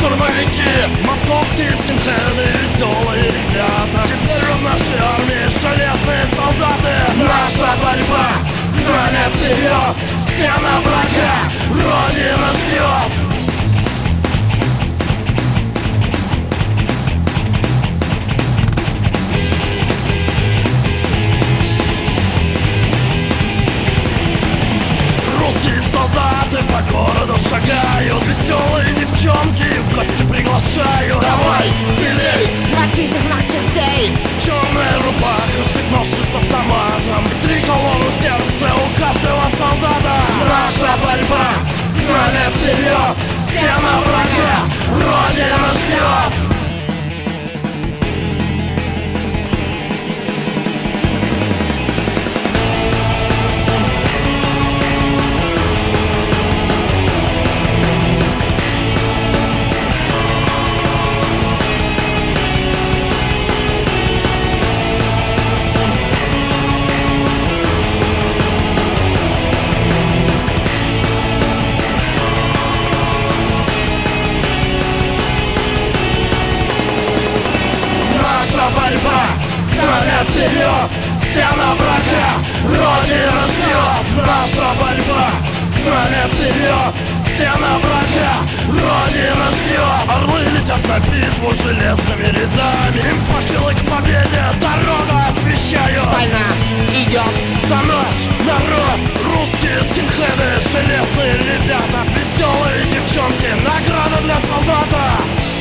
штурмовики, московские скинхеды, веселые ребята. Теперь в нашей армии железные солдаты. Наша борьба, знамя вперед, все на врага, Родина ждет. Солдаты по городу шагают, веселые девчонки в гости приглашаю. Давай, селей, мочись в нас чертей. Черная рубаха, штык-ножи с автоматом, триколор у сердца у каждого солдата. Наша борьба, знамя вперед, все на врага, Родина ждет. Борьба, знамя вперед, все на врага, Родина ждет. Наша борьба, знамя вперед, все на врага, Родина ждет. Орлы летят на битву железными рядами, им факелы к победе дорогу освещают. Война идет за наш народ, русские скинхеды, железные ребята, веселые девчонки, награда для солдата.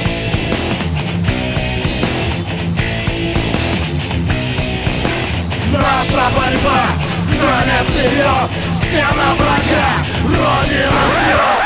Наша борьба, знамя вперед, все на врага, Родина ждет.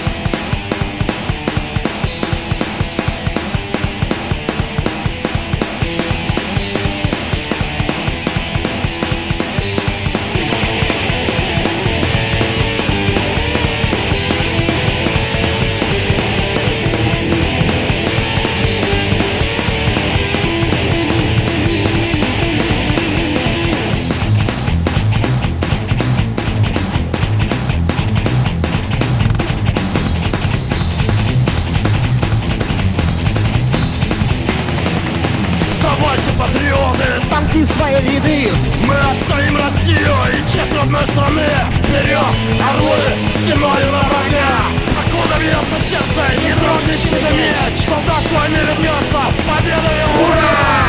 Давайте, патриоты, сомкни свои ряды. Мы отстоим Россию и честь родной страны. Вперед, орлы, стеною на врага. Покуда бьется сердце, не дрогнет щит и меч. Солдат свой не вернется, с победой, ура!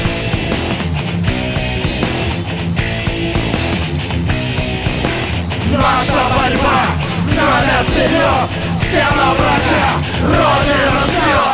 Наша борьба, знамя вперед, все на врага, Родина ждет.